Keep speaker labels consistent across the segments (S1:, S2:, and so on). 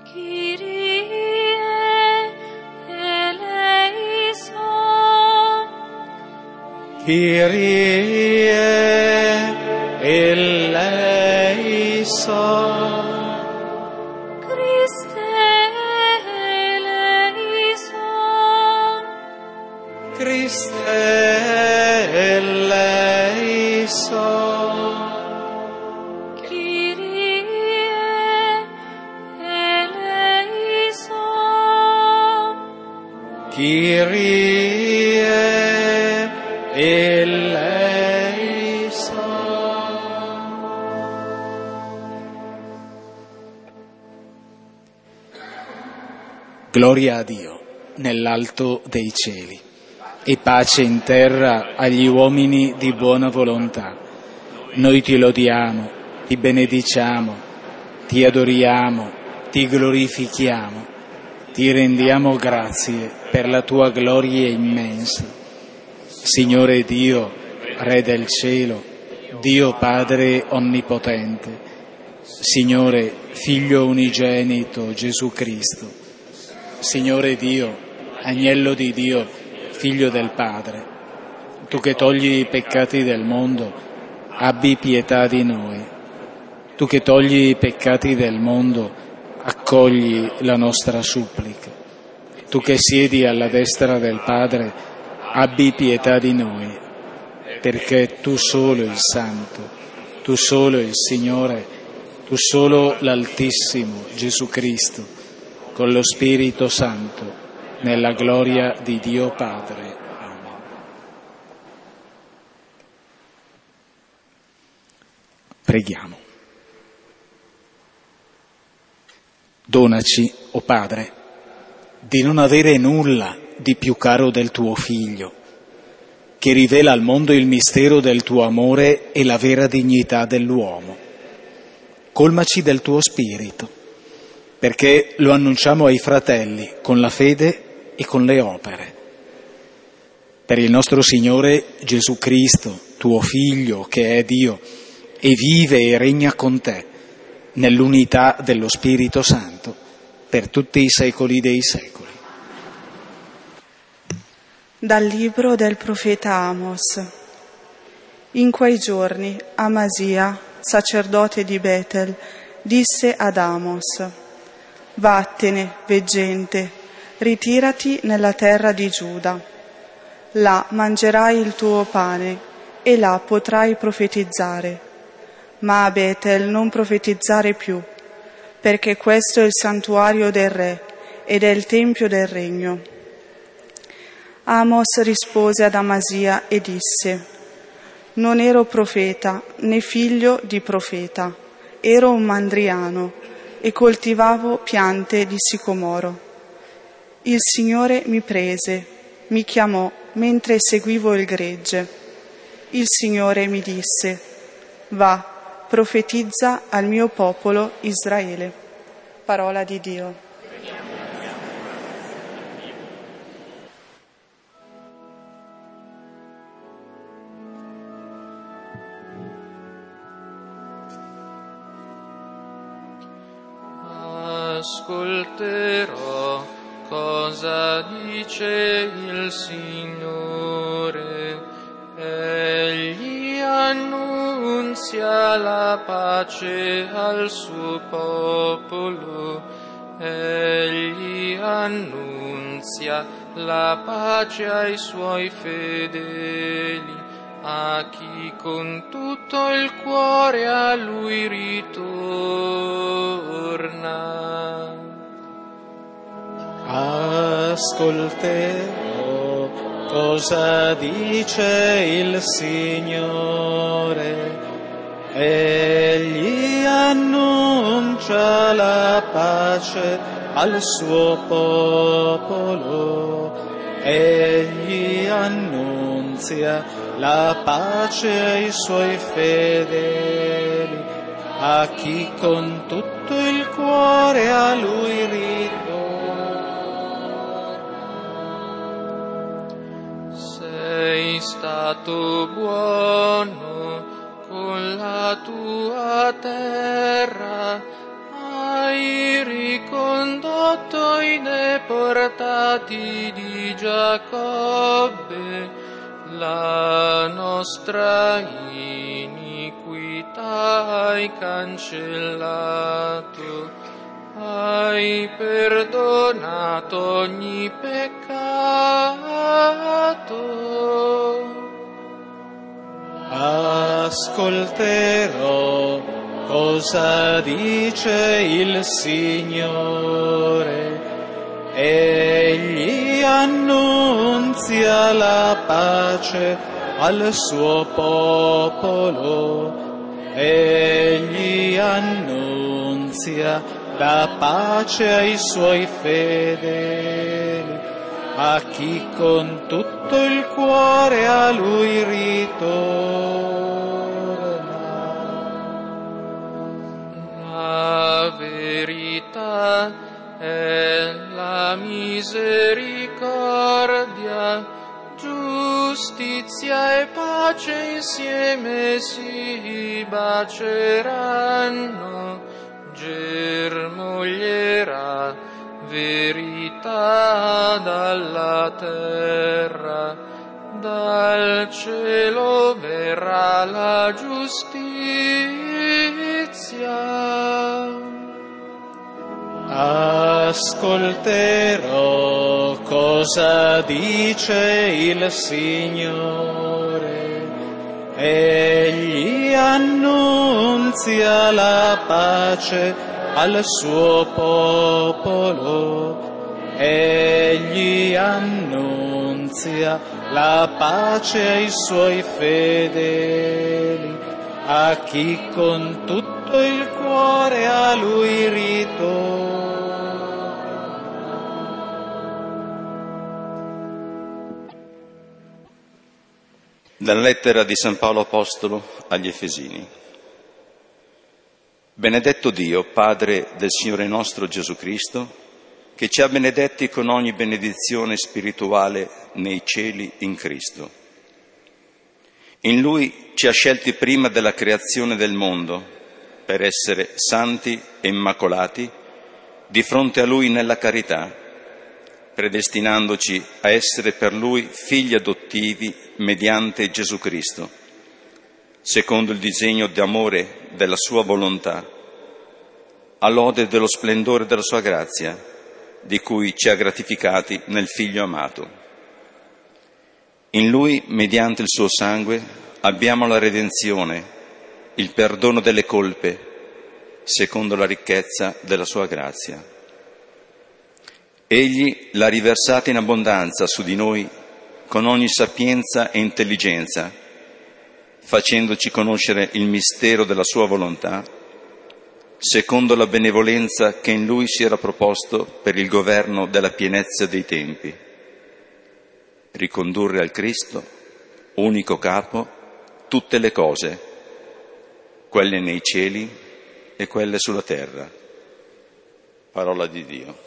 S1: Kyrie eleison.
S2: Christe eleison.
S1: Christe eleison.
S2: Kyrie eleison.
S1: Kyrie eleison. Gloria a Dio nell'alto dei cieli e pace in terra agli uomini di buona volontà. Noi ti lodiamo, ti benediciamo, ti adoriamo, ti glorifichiamo, ti rendiamo grazie per la tua gloria immensa. Signore Dio, Re del cielo, Dio Padre onnipotente, Signore Figlio unigenito Gesù Cristo, Signore Dio, Agnello di Dio, Figlio del Padre, Tu che togli i peccati del mondo, abbi pietà di noi. Tu che togli i peccati del mondo, accogli la nostra supplica. Tu che siedi alla destra del Padre, abbi pietà di noi, perché Tu solo il Santo, Tu solo il Signore, Tu solo l'Altissimo Gesù Cristo, con lo Spirito Santo, nella gloria di Dio Padre. Amen. Preghiamo. Donaci, o Padre, di non avere nulla di più caro del Tuo Figlio, che rivela al mondo il mistero del Tuo amore e la vera dignità dell'uomo. Colmaci del Tuo Spirito, perché lo annunciamo ai fratelli con la fede e con le opere. Per il nostro Signore Gesù Cristo, Tuo Figlio, che è Dio, e vive e regna con Te, nell'unità dello Spirito Santo, per tutti i secoli dei secoli.
S3: Dal libro del profeta Amos. In quei giorni Amasia, sacerdote di Betel, disse ad Amos: Vattene, veggente, ritirati nella terra di Giuda. Là mangerai il tuo pane e là potrai profetizzare. Ma a Betel non profetizzare più, perché questo è il santuario del Re ed è il tempio del regno. Amos rispose ad Amasia e disse: Non ero profeta né figlio di profeta, ero un mandriano e coltivavo piante di sicomoro. Il Signore mi prese, mi chiamò mentre seguivo il gregge. Il Signore mi disse: Va, profetizza al mio popolo Israele. Parola di Dio.
S4: Ascolterò cosa dice il Signore. Egli annunzia la pace al suo popolo. Egli annunzia la pace ai suoi fedeli, a chi con tutto il cuore a lui ritorna.
S1: Ascolterò cosa dice il Signore. Egli annuncia la pace al suo popolo. Egli annunzia la pace ai suoi fedeli, a chi con tutto il cuore a lui ritorna.
S4: Sei stato buono con la tua terra, hai riconosciuto sotto i deportati di Giacobbe, la nostra iniquità hai cancellato, hai perdonato ogni peccato.
S1: Ascolterò cosa dice il Signore. Egli annunzia la pace al suo popolo. Egli annunzia la pace ai suoi fedeli, a chi con tutto il cuore a lui ritorna.
S4: La verità è la misericordia, giustizia e pace insieme si baceranno, germoglierà verità dalla terra, dal cielo verrà la giustizia.
S1: Ascolterò cosa dice il Signore. Egli annunzia la pace al suo popolo. Egli annunzia la pace ai suoi fedeli, a chi con tutto il cuore a lui ritorna.
S5: Dalla lettera di San Paolo Apostolo agli Efesini. Benedetto Dio, Padre del Signore nostro Gesù Cristo, che ci ha benedetti con ogni benedizione spirituale nei cieli in Cristo. In Lui ci ha scelti prima della creazione del mondo per essere santi e immacolati di fronte a Lui nella carità, predestinandoci a essere per Lui figli adottivi mediante Gesù Cristo, secondo il disegno d'amore della Sua volontà, a lode dello splendore della Sua grazia, di cui ci ha gratificati nel Figlio amato. In Lui, mediante il Suo sangue, abbiamo la redenzione, il perdono delle colpe, secondo la ricchezza della Sua grazia. Egli l'ha riversata in abbondanza su di noi con ogni sapienza e intelligenza, facendoci conoscere il mistero della Sua volontà, secondo la benevolenza che in Lui si era proposto per il governo della pienezza dei tempi, ricondurre al Cristo, unico capo, tutte le cose, quelle nei cieli e quelle sulla terra. Parola di Dio.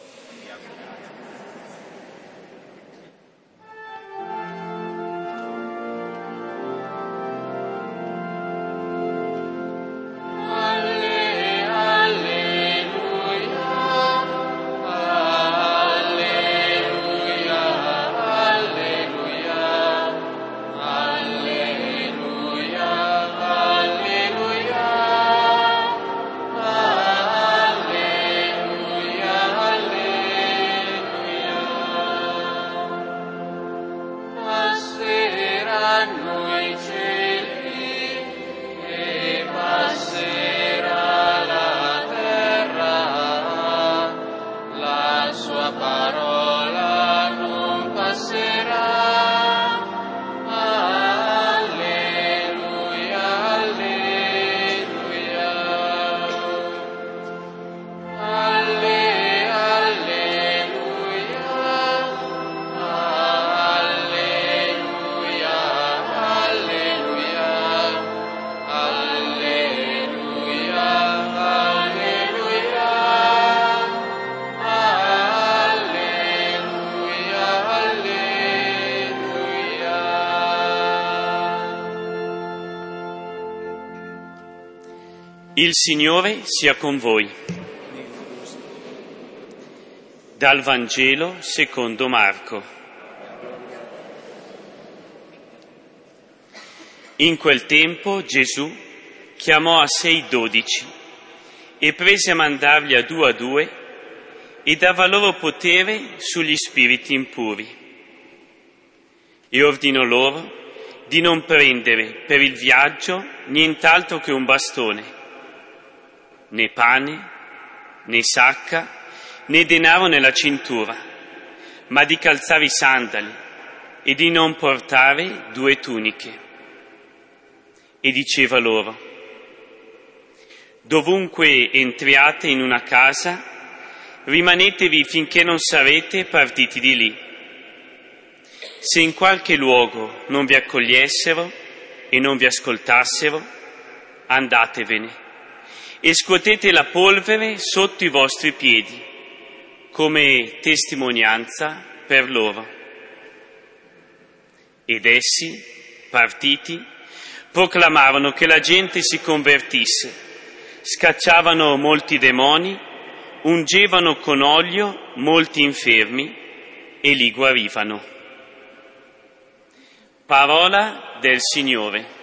S6: Il Signore sia con voi. Dal Vangelo secondo Marco. In quel tempo Gesù chiamò a sé i 12 e prese a mandarli a due e dava loro potere sugli spiriti impuri. E ordinò loro di non prendere per il viaggio nient'altro che un bastone, né pane, né sacca, né denaro nella cintura, ma di calzare i sandali e di non portare 2 tuniche. E diceva loro: dovunque entriate in una casa, rimanetevi finché non sarete partiti di lì. Se in qualche luogo non vi accogliessero e non vi ascoltassero, andatevene e scuotete la polvere sotto i vostri piedi, come testimonianza per loro. Ed essi, partiti, proclamavano che la gente si convertisse, scacciavano molti demoni, ungevano con olio molti infermi e li guarivano. Parola del Signore.